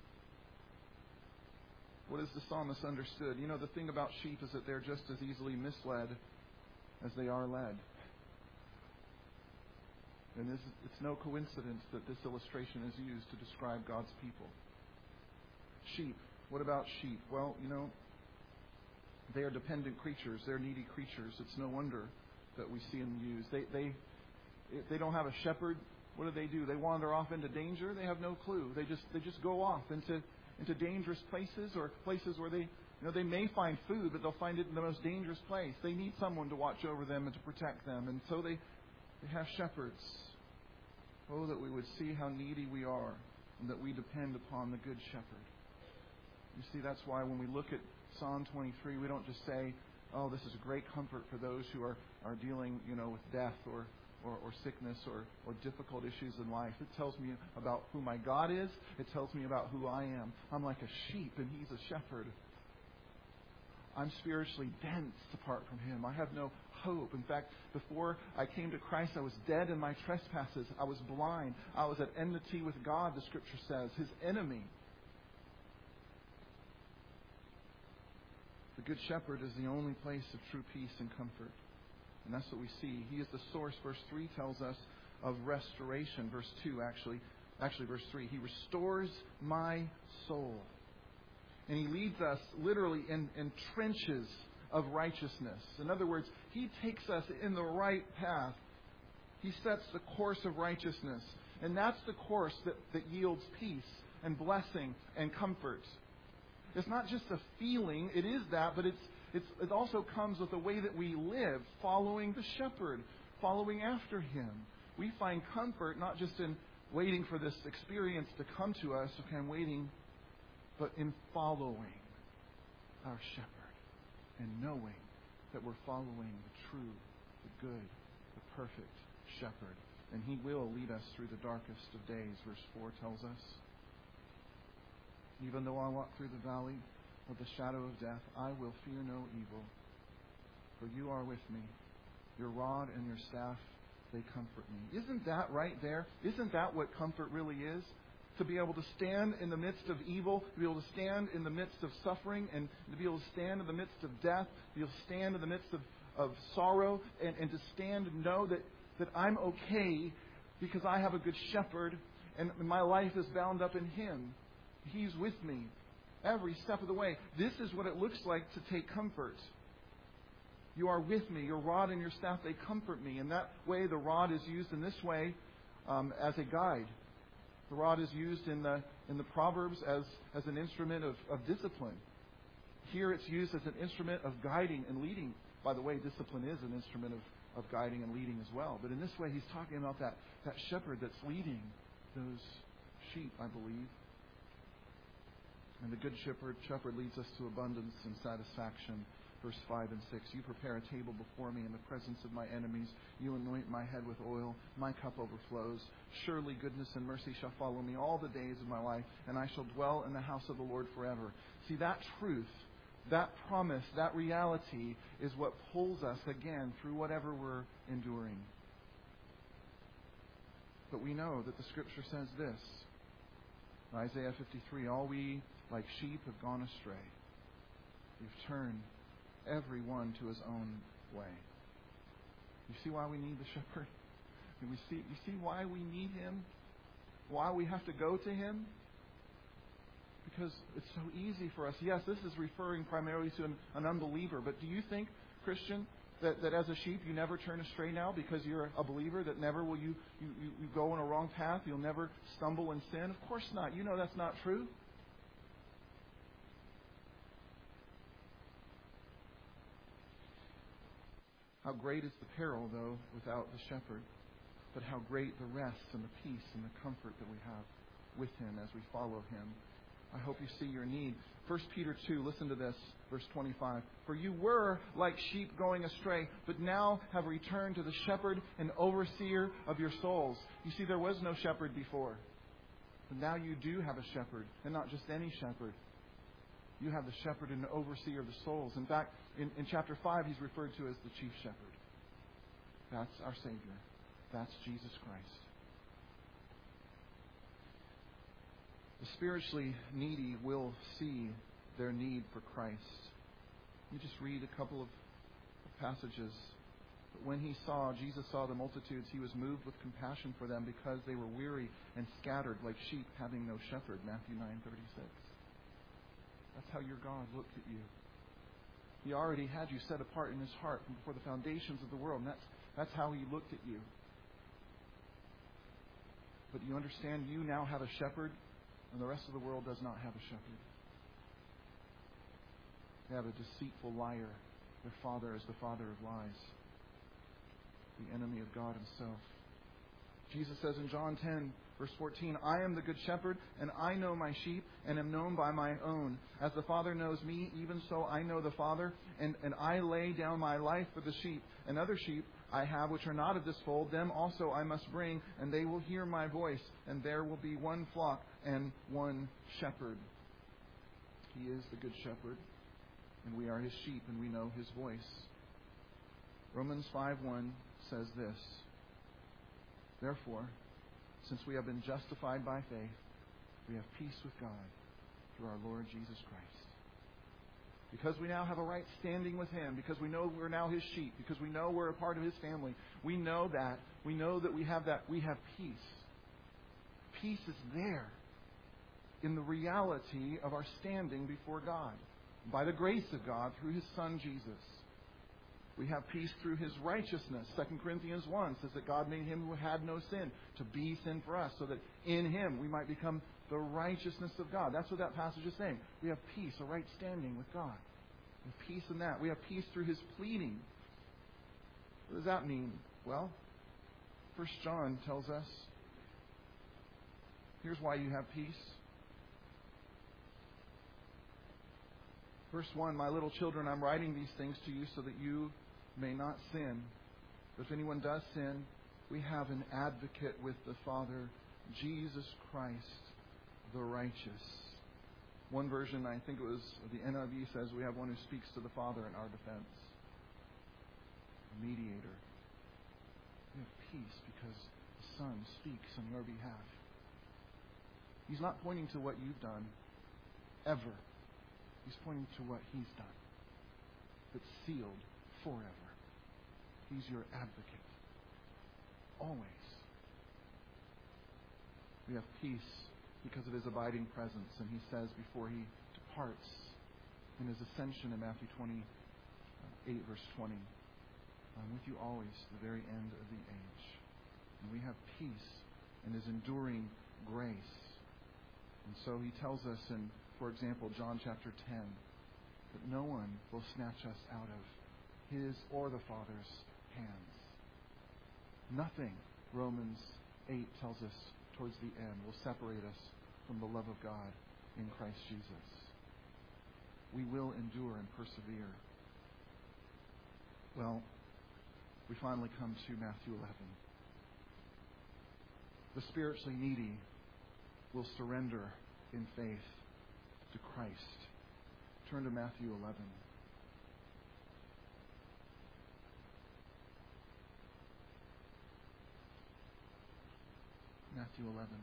[SPEAKER 1] What is the psalmist understood? You know, the thing about sheep is that they're just as easily misled as they are led. And this, it's no coincidence that this illustration is used to describe God's people. Sheep. What about sheep? Well, you know, they are dependent creatures. They're needy creatures. It's no wonder that we see them used. They, they, if they don't have a shepherd, what do they do? They wander off into danger. They have no clue. They just, they just go off into, into dangerous places, or places where they, you know, they may find food, but they'll find it in the most dangerous place. They need someone to watch over them and to protect them, and so they, they have shepherds. Oh, that we would see how needy we are, and that we depend upon the Good Shepherd. You see, that's why when we look at Psalm twenty-three, we don't just say, oh, this is a great comfort for those who are, are dealing, you know, with death or, or, or sickness or, or difficult issues in life. It tells me about who my God is. It tells me about who I am. I'm like a sheep, and He's a shepherd. I'm spiritually dense apart from Him. I have no hope. In fact, before I came to Christ, I was dead in my trespasses. I was blind. I was at enmity with God, the Scripture says, His enemy. The Good Shepherd is the only place of true peace and comfort. And that's what we see. He is the source, verse three tells us, of restoration. Verse two, actually. Actually, verse three. He restores my soul. And He leads us literally in, in trenches of righteousness. In other words, He takes us in the right path. He sets the course of righteousness. And that's the course that, that yields peace and blessing and comfort. It's not just a feeling. It is that, but it's, it's, it also comes with the way that we live, following the shepherd, following after Him. We find comfort not just in waiting for this experience to come to us, okay, I'm waiting, but in following our shepherd and knowing that we're following the true, the good, the perfect shepherd. And He will lead us through the darkest of days, verse four tells us. Even though I walk through the valley of the shadow of death, I will fear no evil. For You are with me. Your rod and Your staff, they comfort me. Isn't that right there? Isn't that what comfort really is? To be able to stand in the midst of evil, to be able to stand in the midst of suffering, and to be able to stand in the midst of death, to be able to stand in the midst of, of sorrow, and, and to stand and know that, that I'm okay because I have a good shepherd, and my life is bound up in Him. He's with me every step of the way. This is what it looks like to take comfort. You are with me. Your rod and Your staff, they comfort me. And that way, the rod is used in this way um, as a guide. The rod is used in the in the Proverbs as, as an instrument of, of discipline. Here it's used as an instrument of guiding and leading. By the way, discipline is an instrument of, of guiding and leading as well. But in this way, He's talking about that, that shepherd that's leading those sheep, I believe. And the Good Shepherd, shepherd leads us to abundance and satisfaction. Verse five and six, you prepare a table before me in the presence of my enemies. You anoint my head with oil. My cup overflows. Surely goodness and mercy shall follow me all the days of my life, and I shall dwell in the house of the Lord forever. See, that truth, that promise, that reality is what pulls us again through whatever we're enduring. But we know that the Scripture says this. In Isaiah fifty-three, all we like sheep have gone astray. We've turned every one to his own way. You see why we need the shepherd? And we see, you see why we need him? Why we have to go to him? Because it's so easy for us. Yes, this is referring primarily to an, an unbeliever, but do you think, Christian, that, that as a sheep you never turn astray now because you're a believer, that never will you, you, you, you go on a wrong path, you'll never stumble in sin? Of course not. You know that's not true. How great is the peril, though, without the shepherd, but how great the rest and the peace and the comfort that we have with him as we follow him. I hope you see your need. First Peter two, listen to this, verse twenty-five. For you were like sheep going astray, but now have returned to the shepherd and overseer of your souls. You see, there was no shepherd before. But now you do have a shepherd, and not just any shepherd. You have the shepherd and the overseer of the souls. In fact, in, in chapter five, he's referred to as the chief shepherd. That's our Savior. That's Jesus Christ. The spiritually needy will see their need for Christ. Let me just read a couple of passages. But when he saw, Jesus saw the multitudes, he was moved with compassion for them because they were weary and scattered like sheep having no shepherd. Matthew nine thirty-six. That's how your God looked at you. He already had you set apart in his heart from before the foundations of the world. And that's, that's how he looked at you. But you understand you now have a shepherd, and the rest of the world does not have a shepherd. They have a deceitful liar. Their father is the father of lies, the enemy of God himself. Jesus says in John ten, verse fourteen, I am the good shepherd, and I know my sheep, and am known by my own. As the Father knows me, even so I know the Father, and, and I lay down my life for the sheep. And other sheep I have which are not of this fold, them also I must bring, and they will hear my voice, and there will be one flock and one shepherd. He is the good shepherd, and we are his sheep, and we know his voice. Romans five one says this, therefore, since we have been justified by faith, we have peace with God through our Lord Jesus Christ. Because we now have a right standing with him, because we know we're now his sheep, because we know we're a part of his family, we know that. We know that we have that. We have peace. Peace is there in the reality of our standing before God, by the grace of God through his Son Jesus. We have peace through his righteousness. Second Corinthians one says that God made him who had no sin to be sin for us, so that in him we might become the righteousness of God. That's what that passage is saying. We have peace, a right standing with God. We have peace in that. We have peace through his pleading. What does that mean? Well, First John tells us, here's why you have peace. Verse one, my little children, I'm writing these things to you so that you may not sin. But if anyone does sin, we have an advocate with the Father, Jesus Christ, the righteous. One version, I think it was the N I V, says we have one who speaks to the Father in our defense. A mediator. We have peace because the Son speaks on your behalf. He's not pointing to what you've done, ever. He's pointing to what he's done. That's sealed forever. He's your advocate. Always. We have peace because of his abiding presence. And he says before he departs in his ascension in Matthew twenty-eight, verse twenty, I'm with you always to the very end of the age. And we have peace in his enduring grace. And so he tells us in, for example, John chapter ten, that no one will snatch us out of his or the Father's hands. Nothing, Romans eight tells us towards the end, will separate us from the love of God in Christ Jesus. We will endure and persevere. Well, we finally come to Matthew eleven. The spiritually needy will surrender in faith to Christ. Turn to Matthew eleven. Matthew eleven.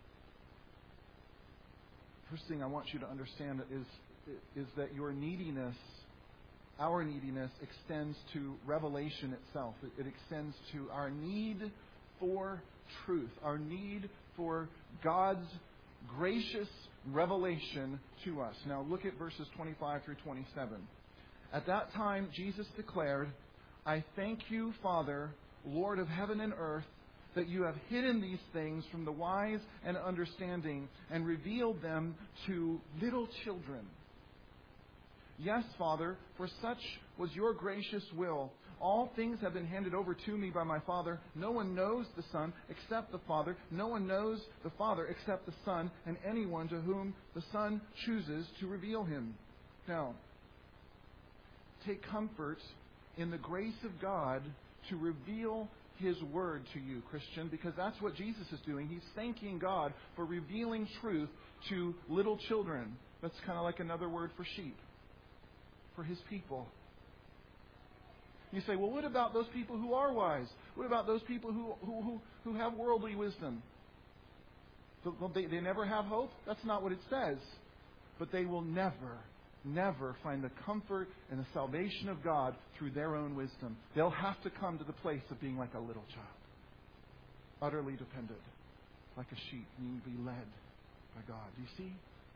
[SPEAKER 1] First thing I want you to understand is, is that your neediness, our neediness, extends to revelation itself. It, it extends to our need for truth, our need for God's gracious revelation to us. Now look at verses twenty-five through twenty-seven. At that time, Jesus declared, I thank you, Father, Lord of heaven and earth, that you have hidden these things from the wise and understanding and revealed them to little children. Yes, Father, for such was your gracious will. All things have been handed over to me by my Father. No one knows the Son except the Father. No one knows the Father except the Son, and anyone to whom the Son chooses to reveal him. Now, take comfort in the grace of God to reveal His Word to you, Christian, because that's what Jesus is doing. He's thanking God for revealing truth to little children. That's kind of like another word for sheep, for His people. You say, well, what about those people who are wise? What about those people who who, who, who have worldly wisdom? They, they never have hope? That's not what it says. But they will never, never find the comfort and the salvation of God through their own wisdom. They'll have to come to the place of being like a little child, utterly dependent, like a sheep, needing to be led by God. Do you see?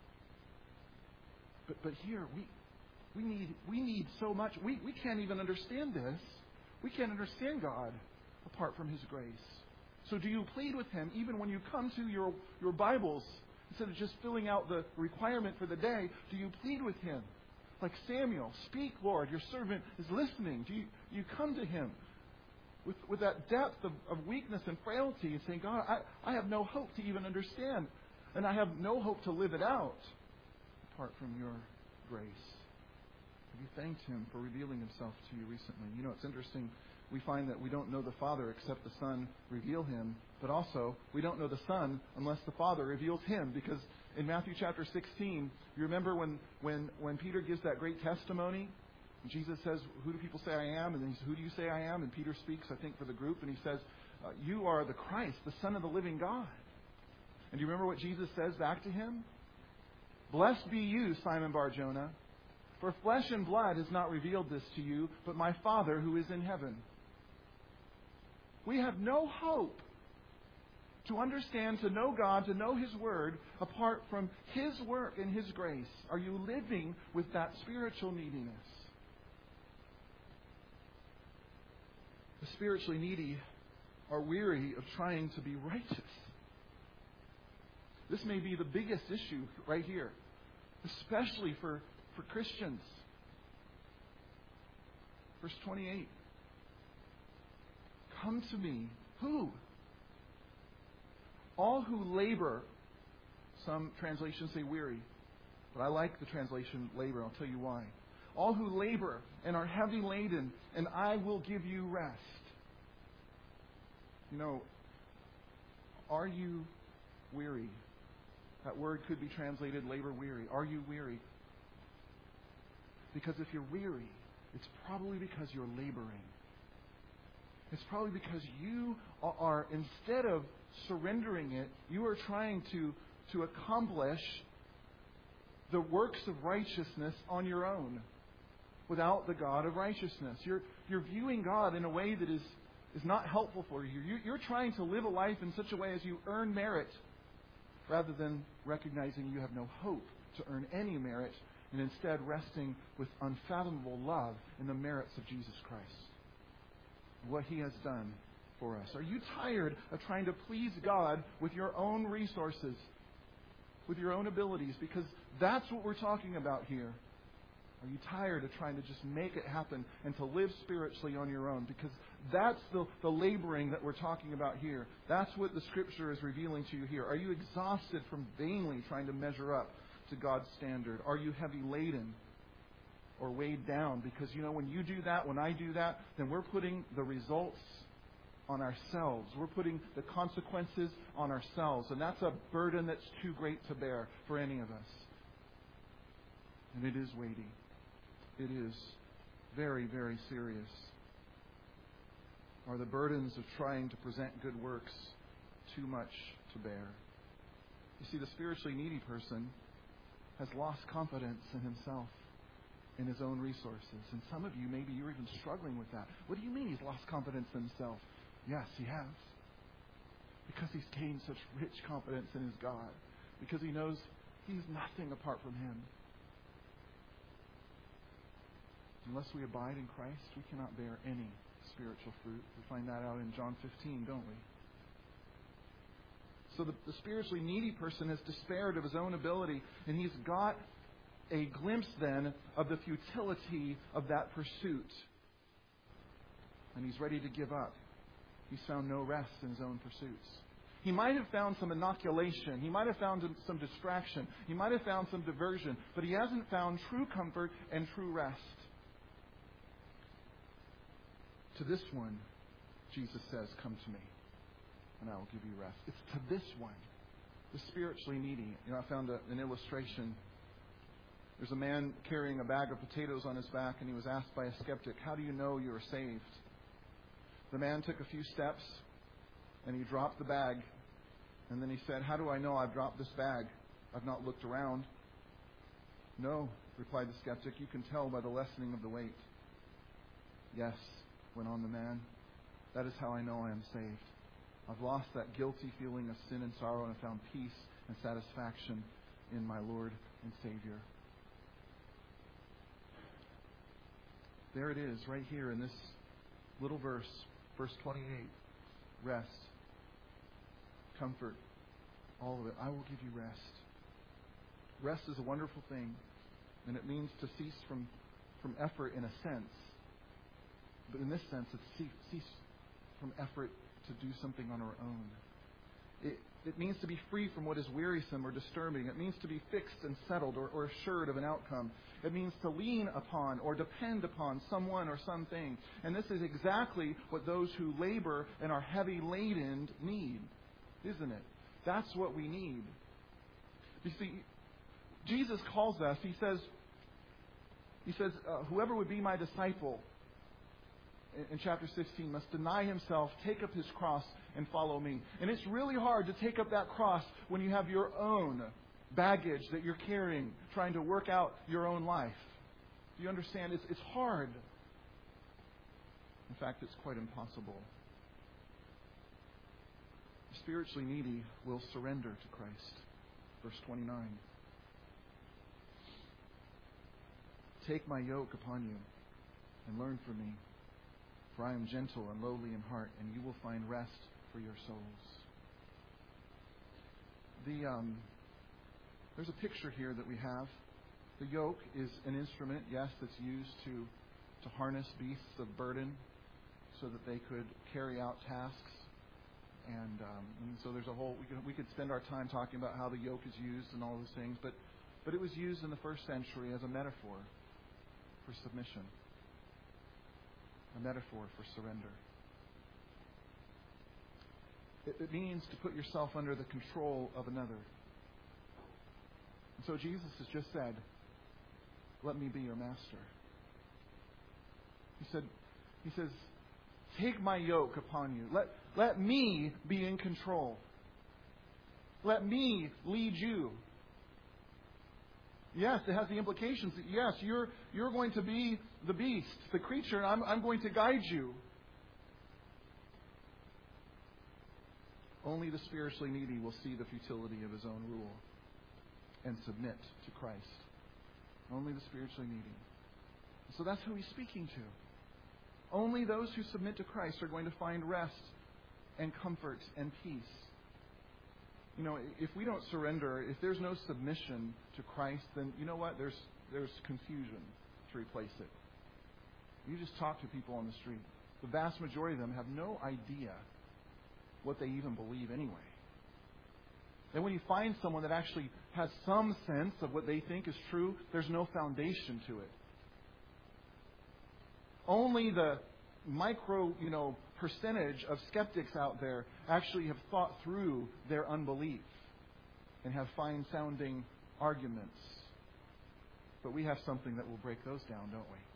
[SPEAKER 1] But but here we we need we need so much. We we can't even understand this. We can't understand God apart from His grace. So do you plead with Him even when you come to your your Bibles? Instead of just filling out the requirement for the day, do you plead with Him? Like Samuel, speak, Lord, your servant is listening. Do you, you come to Him with, with that depth of, of weakness and frailty and saying, God, I, I have no hope to even understand, and I have no hope to live it out apart from your grace. Have you thanked Him for revealing Himself to you recently? You know, it's interesting. We find that we don't know the Father except the Son reveal Him. But also, we don't know the Son unless the Father reveals Him. Because in Matthew chapter sixteen, you remember when, when, when Peter gives that great testimony? Jesus says, who do people say I am? And then he says, who do you say I am? And Peter speaks, I think, for the group. And he says, uh, you are the Christ, the Son of the living God. And do you remember what Jesus says back to him? Blessed be you, Simon Bar-Jonah, for flesh and blood has not revealed this to you, but my Father who is in heaven. We have no hope to understand, to know God, to know His Word, apart from His work and His grace. Are you living with that spiritual neediness? The spiritually needy are weary of trying to be righteous. This may be the biggest issue right here, especially for, for Christians. Verse twenty-eight. Come to me. Who? All who labor. Some translations say weary, but I like the translation labor. I'll tell you why. All who labor and are heavy laden, and I will give you rest. You know, are you weary? That word could be translated labor weary. Are you weary? Because if you're weary, it's probably because you're laboring. It's probably because you are, instead of surrendering it, you are trying to, to accomplish the works of righteousness on your own without the God of righteousness. You're, you're viewing God in a way that is, is not helpful for you. you. You're trying to live a life in such a way as you earn merit rather than recognizing you have no hope to earn any merit and instead resting with unfathomable love in the merits of Jesus Christ. What He has done for us. Are you tired of trying to please God with your own resources, with your own abilities? Because that's what we're talking about here. Are you tired of trying to just make it happen and to live spiritually on your own? Because that's the, the laboring that we're talking about here. That's what the Scripture is revealing to you here. Are you exhausted from vainly trying to measure up to God's standard? Are you heavy laden? or weighed down. Because, you know, when you do that, when I do that, then we're putting the results on ourselves. We're putting the consequences on ourselves. And that's a burden that's too great to bear for any of us. And it is weighty. It is very, very serious. Are the burdens of trying to present good works too much to bear? You see, the spiritually needy person has lost confidence in himself, in his own resources. And some of you, maybe you're even struggling with that. What do you mean he's lost confidence in himself? Yes, he has. Because he's gained such rich confidence in his God. Because he knows he's nothing apart from him. Unless we abide in Christ, we cannot bear any spiritual fruit. We find that out in John fifteen, don't we? So the, the spiritually needy person has despaired of his own ability, and he's got a glimpse then of the futility of that pursuit. And he's ready to give up. He's found no rest in his own pursuits. He might have found some inoculation. He might have found some distraction. He might have found some diversion. But he hasn't found true comfort and true rest. To this one, Jesus says, come to me, and I will give you rest. It's to this one, the spiritually needy. You know, I found a, an illustration. There's a man carrying a bag of potatoes on his back, and he was asked by a skeptic, how do you know you are saved? The man took a few steps, and he dropped the bag, and then he said, how do I know I've dropped this bag? I've not looked around. No, replied the skeptic, you can tell by the lessening of the weight. Yes, went on the man, that is how I know I am saved. I've lost that guilty feeling of sin and sorrow, and I found peace and satisfaction in my Lord and Savior. There it is, right here in this little verse, verse twenty-eight. Rest, comfort, all of it. I will give you rest. Rest is a wonderful thing, and it means to cease from, from effort in a sense. But in this sense, it's cease, cease from effort to do something on our own. It, it means to be free from what is wearisome or disturbing. It means to be fixed and settled or, or assured of an outcome. It means to lean upon or depend upon someone or something. And this is exactly what those who labor and are heavy laden need, isn't it? That's what we need. You see, Jesus calls us, he says, he says, uh, whoever would be my disciple, in chapter sixteen, must deny himself, take up his cross, and follow me. And it's really hard to take up that cross when you have your own baggage that you're carrying, trying to work out your own life. Do you understand? It's, it's hard. In fact, it's quite impossible. The spiritually needy will surrender to Christ. Verse twenty-nine. Take my yoke upon you and learn from me. For I am gentle and lowly in heart, and you will find rest for your souls. The um, there's a picture here that we have. The yoke is an instrument, yes, that's used to to harness beasts of burden so that they could carry out tasks. And, um, and so there's a whole, we could, we could spend our time talking about how the yoke is used and all those things, but, but it was used in the first century as a metaphor for submission. A metaphor for surrender. It, it means to put yourself under the control of another. And so Jesus has just said, let me be your master. He said, he says, take my yoke upon you. Let, let me be in control. Let me lead you. Yes, it has the implications that, yes, you're you're going to be the beast, the creature, and I'm, I'm going to guide you. Only the spiritually needy will see the futility of his own rule and submit to Christ. Only the spiritually needy. So that's who he's speaking to. Only those who submit to Christ are going to find rest and comfort and peace. You know, if we don't surrender, if there's no submission to Christ, then you know what? There's there's confusion to replace it. You just talk to people on the street. The vast majority of them have no idea what they even believe anyway. And when you find someone that actually has some sense of what they think is true, there's no foundation to it. Only the micro, you know, percentage of skeptics out there actually have thought through their unbelief and have fine-sounding arguments. But we have something that will break those down, don't we?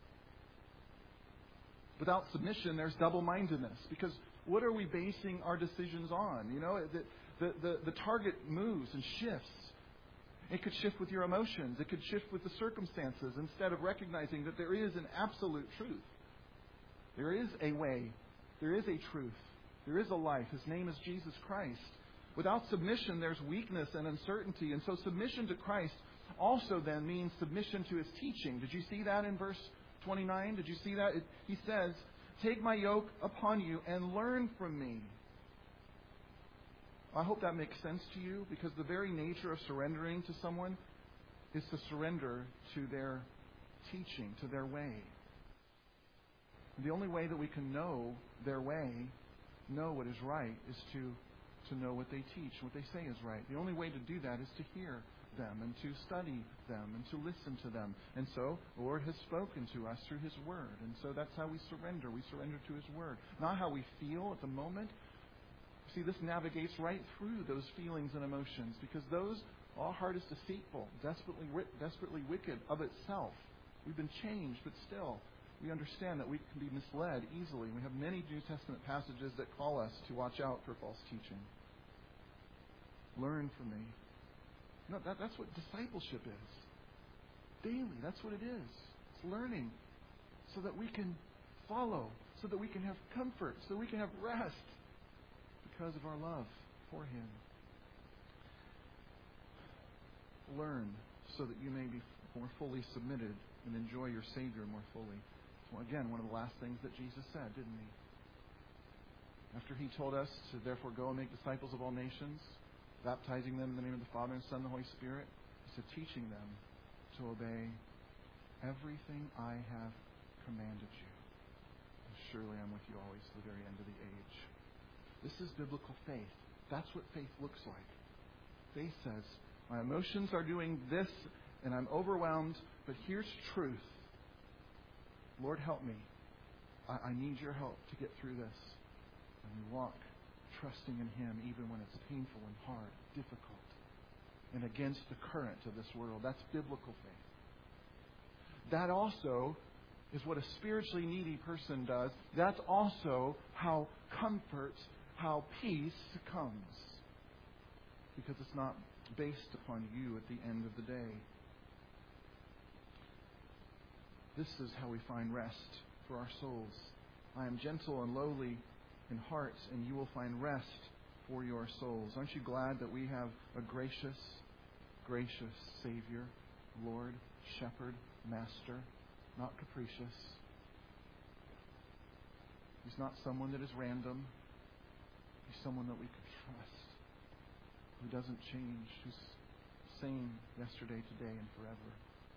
[SPEAKER 1] Without submission, there's double-mindedness. Because what are we basing our decisions on? You know, the, the, the, the target moves and shifts. It could shift with your emotions. It could shift with the circumstances instead of recognizing that there is an absolute truth. There is a way. There is a truth. There is a life. His name is Jesus Christ. Without submission, there's weakness and uncertainty. And so submission to Christ also then means submission to His teaching. Did you see that in verse twenty-nine? Did you see that? It, he says, "Take my yoke upon you and learn from me." I hope that makes sense to you, because the very nature of surrendering to someone is to surrender to their teaching, to their way. And the only way that we can know their way, know what is right, is to, to know what they teach, what they say is right. The only way to do that is to hear them and to study them and to listen to them. And so the Lord has spoken to us through His Word. And so that's how we surrender. We surrender to His Word. Not how we feel at the moment. See, this navigates right through those feelings and emotions, because those, our heart is deceitful, desperately, desperately wicked of itself. We've been changed, but still, we understand that we can be misled easily. We have many New Testament passages that call us to watch out for false teaching. Learn from me. No, that, that's what discipleship is. Daily, that's what it is. It's learning so that we can follow, so that we can have comfort, so that we can have rest because of our love for Him. Learn so that you may be more fully submitted and enjoy your Savior more fully. Well, again, one of the last things that Jesus said, didn't He? After He told us to therefore go and make disciples of all nations, baptizing them in the name of the Father and Son and the Holy Spirit, He said, teaching them to obey everything I have commanded you. And surely I'm with you always to the very end of the age. This is biblical faith. That's what faith looks like. Faith says, my emotions are doing this and I'm overwhelmed, but here's truth. Lord, help me. I, I need your help to get through this. And we walk trusting in Him even when it's painful and hard, difficult, and against the current of this world. That's biblical faith. That also is what a spiritually needy person does. That's also how comfort, how peace comes. Because it's not based upon you at the end of the day. This is how we find rest for our souls. I am gentle and lowly in heart, and you will find rest for your souls. Aren't you glad that we have a gracious, gracious Savior, Lord, Shepherd, Master, not capricious. He's not someone that is random. He's someone that we can trust, who doesn't change, who's the same yesterday, today, and forever.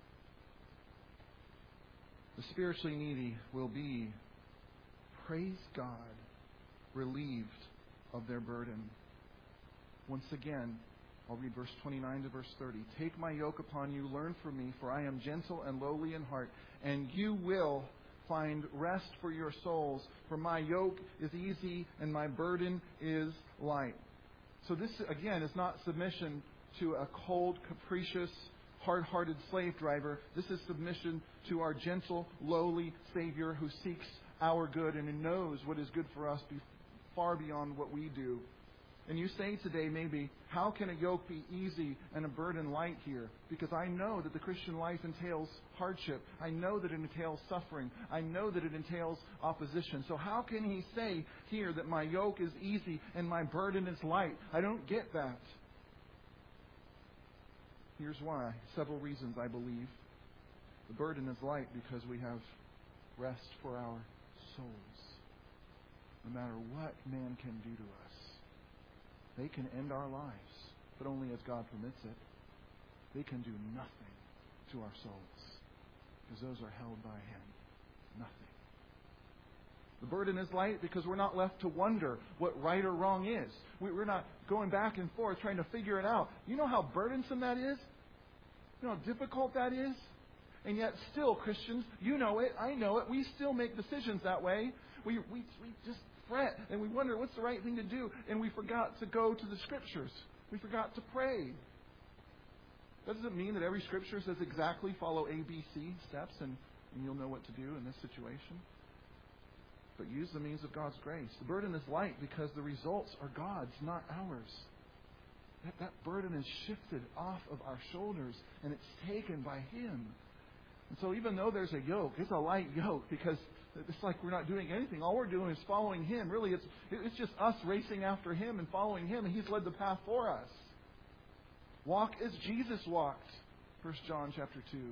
[SPEAKER 1] The spiritually needy will be, praise God, relieved of their burden. Once again, I'll read verse twenty-nine to verse thirty. Take my yoke upon you, learn from me, for I am gentle and lowly in heart, and you will find rest for your souls. For my yoke is easy and my burden is light. So this, again, is not submission to a cold, capricious, hard-hearted slave driver. This is submission to our gentle, lowly Savior who seeks our good and who knows what is good for us far beyond what we do. And you say today maybe, how can a yoke be easy and a burden light here? Because I know that the Christian life entails hardship. I know that it entails suffering. I know that it entails opposition. So how can he say here that my yoke is easy and my burden is light? I don't get that. Here's why. Several reasons, I believe. The burden is light because we have rest for our souls. No matter what man can do to us. They can end our lives, but only as God permits it. They can do nothing to our souls, because those are held by Him. Nothing. The burden is light because we're not left to wonder what right or wrong is. We're not going back and forth trying to figure it out. You know how burdensome that is? You know how difficult that is? And yet still, Christians, you know it, I know it, we still make decisions that way. We, we, we just fret and we wonder what's the right thing to do. And we forgot to go to the Scriptures. We forgot to pray. That doesn't mean that every Scripture says exactly follow A, B, C steps and, and you'll know what to do in this situation. But use the means of God's grace. The burden is light because the results are God's, not ours. That, that burden is shifted off of our shoulders and it's taken by Him. And so even though there's a yoke, it's a light yoke because it's like we're not doing anything. All we're doing is following Him. Really, it's it's just us racing after Him and following Him, and He's led the path for us. Walk as Jesus walked. First John chapter two.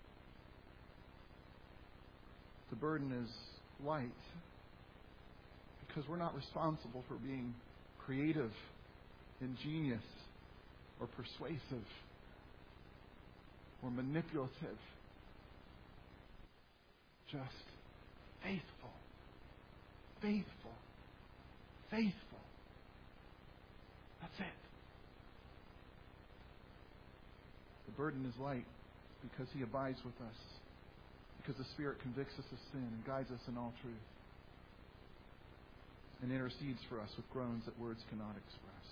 [SPEAKER 1] The burden is light because we're not responsible for being creative, ingenious, or persuasive, or manipulative. Just faithful, faithful, faithful. That's it. The burden is light because He abides with us, because the Spirit convicts us of sin and guides us in all truth, and intercedes for us with groans that words cannot express.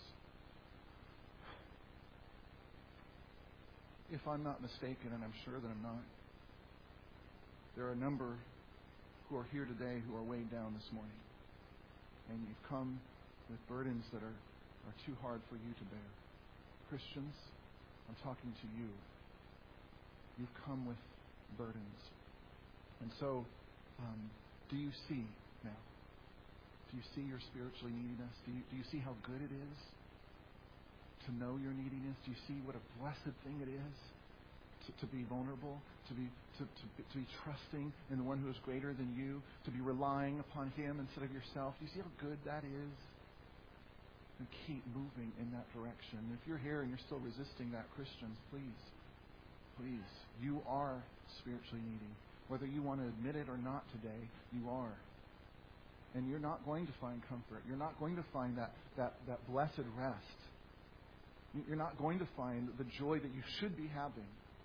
[SPEAKER 1] If I'm not mistaken, and I'm sure that I'm not, there are a number who are here today who are weighed down this morning. And you've come with burdens that are, are too hard for you to bear. Christians, I'm talking to you. You've come with burdens. And so, um, do you see now? Do you see your spiritual neediness? Do you, do you see how good it is to know your neediness? Do you see what a blessed thing it is to, to be vulnerable, to be to, to, to be trusting in the one who is greater than you, to be relying upon Him instead of yourself? Do you see how good that is? And keep moving in that direction. And if you're here and you're still resisting that, Christians, please, please, you are spiritually needy. Whether you want to admit it or not today, you are. And you're not going to find comfort. You're not going to find that, that, that blessed rest. You're not going to find the joy that you should be having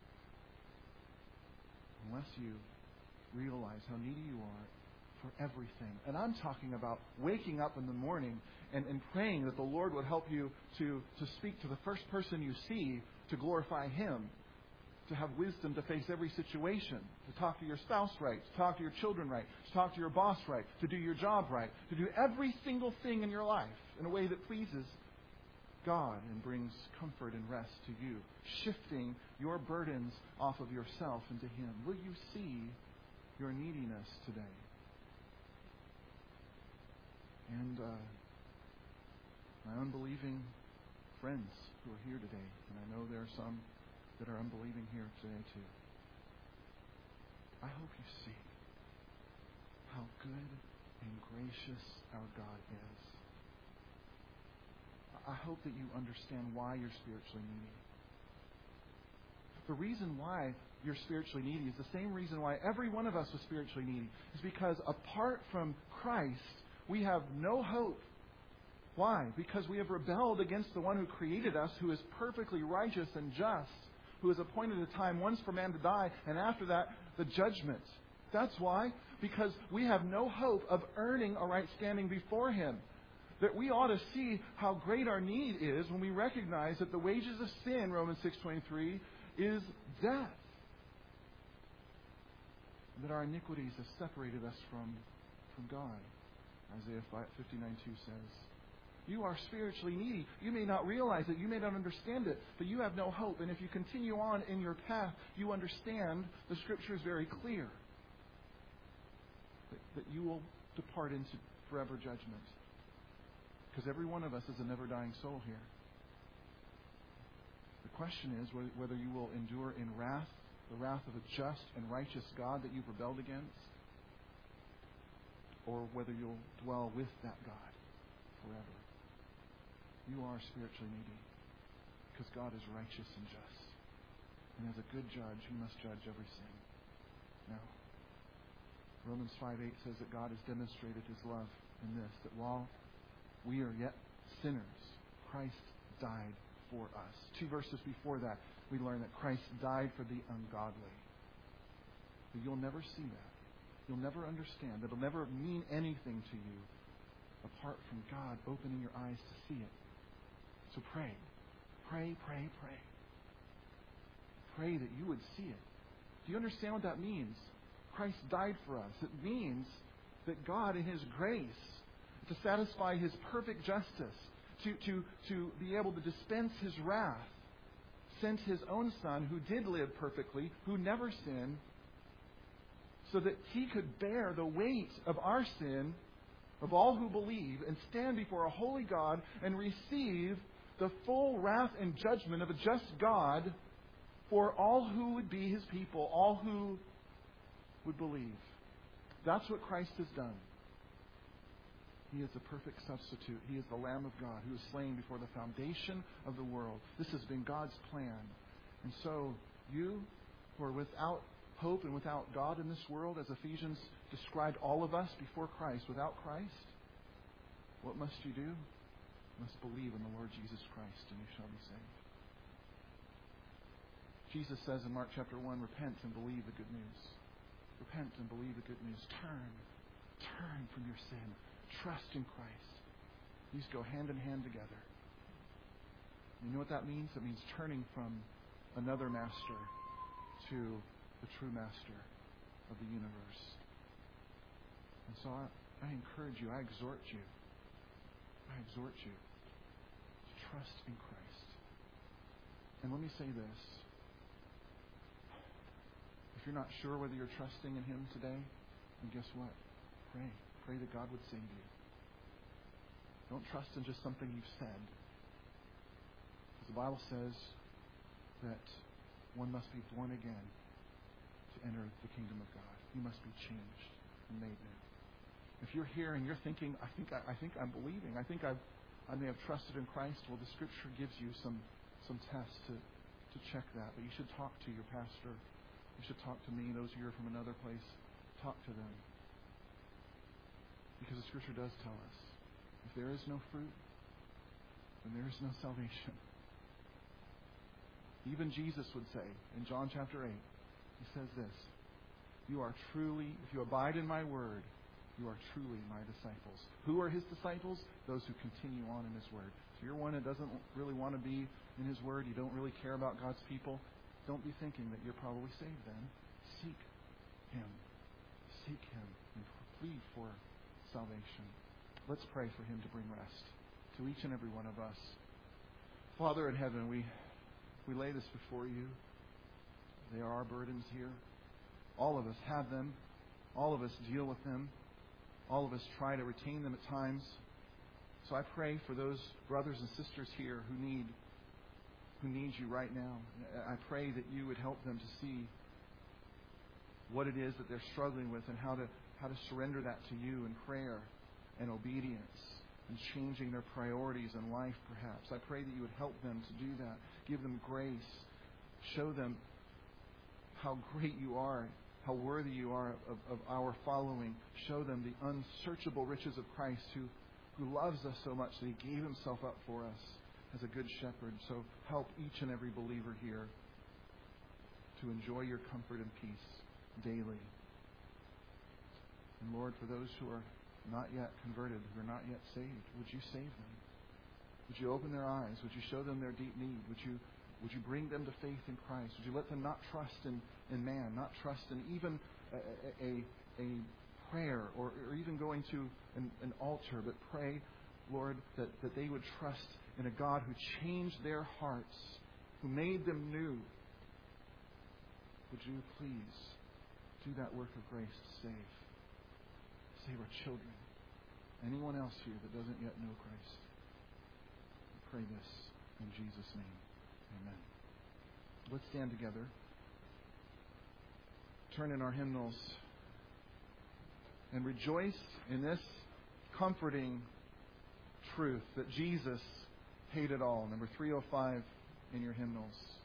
[SPEAKER 1] unless you realize how needy you are for everything. And I'm talking about waking up in the morning and, and praying that the Lord would help you to, to speak to the first person you see to glorify Him, to have wisdom to face every situation, to talk to your spouse right, to talk to your children right, to talk to your boss right, to do your job right, to do every single thing in your life in a way that pleases God and brings comfort and rest to you, shifting your burdens off of yourself into Him. Will you see your neediness today? And uh, my unbelieving friends who are here today, and I know there are some that are unbelieving here today too, I hope you see how good and gracious our God is. I hope that you understand why you're spiritually needy. The reason why you're spiritually needy is the same reason why every one of us was spiritually needy. Is because apart from Christ, we have no hope. Why? Because we have rebelled against the one who created us, who is perfectly righteous and just, who has appointed a time once for man to die, and after that, the judgment. That's why. Because we have no hope of earning a right standing before Him. That we ought to see how great our need is when we recognize that the wages of sin, Romans six twenty-three, is death. That our iniquities have separated us from, from God. Isaiah fifty-nine two says, you are spiritually needy. You may not realize it. You may not understand it. But you have no hope. And if you continue on in your path, you understand the Scripture is very clear. That, that you will depart into forever judgment. Because every one of us is a never-dying soul here. The question is whether you will endure in wrath, the wrath of a just and righteous God that you've rebelled against, or whether you'll dwell with that God forever. You are spiritually needy because God is righteous and just. And as a good judge, He must judge every sin. Now, Romans five eight says that God has demonstrated His love in this, that while we are yet sinners, Christ died for us. Two verses before that, we learn that Christ died for the ungodly. But you'll never see that. You'll never understand. It'll never mean anything to you apart from God opening your eyes to see it. So pray. Pray, pray, pray. Pray that you would see it. Do you understand what that means? Christ died for us. It means that God, in His grace, to satisfy His perfect justice, to, to, to be able to dispense His wrath, sent His own Son, who did live perfectly, who never sinned, so that He could bear the weight of our sin, of all who believe, and stand before a holy God and receive the full wrath and judgment of a just God for all who would be His people, all who would believe. That's what Christ has done. He is the perfect substitute. He is the Lamb of God who was slain before the foundation of the world. This has been God's plan. And so, you who are without hope and without God in this world, as Ephesians described all of us before Christ, without Christ, what must you do? You must believe in the Lord Jesus Christ, and you shall be saved. Jesus says in Mark chapter one, repent and believe the good news. Repent and believe the good news. Turn. Turn from your sin. Trust in Christ. These go hand in hand together. You know what that means? It means turning from another master to the true master of the universe. And so I, I encourage you, I exhort you, I exhort you to trust in Christ. And let me say this. If you're not sure whether you're trusting in Him today, then guess what? Pray. Pray that God would save you. Don't trust in just something you've said. Because the Bible says that one must be born again to enter the kingdom of God. You must be changed and made new. If you're here and you're thinking, I think I, I think I'm believing, I think I've I may have trusted in Christ, well, the Scripture gives you some some tests to, to check that. But you should talk to your pastor. You should talk to me. Those of you who are from another place, talk to them. Because the Scripture does tell us, if there is no fruit, then there is no salvation. Even Jesus would say in John chapter eight, He says this, you are truly, if you abide in my word, you are truly my disciples. Who are His disciples? Those who continue on in His word. So you're one that doesn't really want to be in His word. You don't really care about God's people. Don't be thinking that you're probably saved then. Seek Him. Seek Him and plead for salvation. Let's pray for Him to bring rest to each and every one of us. Father in heaven, we, we lay this before you. They are our burdens here. All of us have them. All of us deal with them. All of us try to retain them at times. So I pray for those brothers and sisters here who need who need you right now. I pray that you would help them to see what it is that they're struggling with and how to how to surrender that to you in prayer and obedience and changing their priorities in life, perhaps. I pray that you would help them to do that. Give them grace. Show them how great you are, how worthy you are of, of our following. Show them the unsearchable riches of Christ who, who loves us so much that He gave Himself up for us as a good shepherd. So help each and every believer here to enjoy your comfort and peace daily. And Lord, for those who are not yet converted, who are not yet saved, would you save them? Would you open their eyes? Would you show them their deep need? Would you would you bring them to faith in Christ? Would you let them not trust in, in man, not trust in even a, a, a prayer or, or even going to an, an altar, but pray, Lord, that, that they would trust in a God who changed their hearts, who made them new. Would you please do that work of grace to save? Save our children. Anyone else here that doesn't yet know Christ. We pray this in Jesus' name. Amen. Let's stand together. Turn in our hymnals and rejoice in this comforting truth that Jesus paid it all. Number three oh five in your hymnals.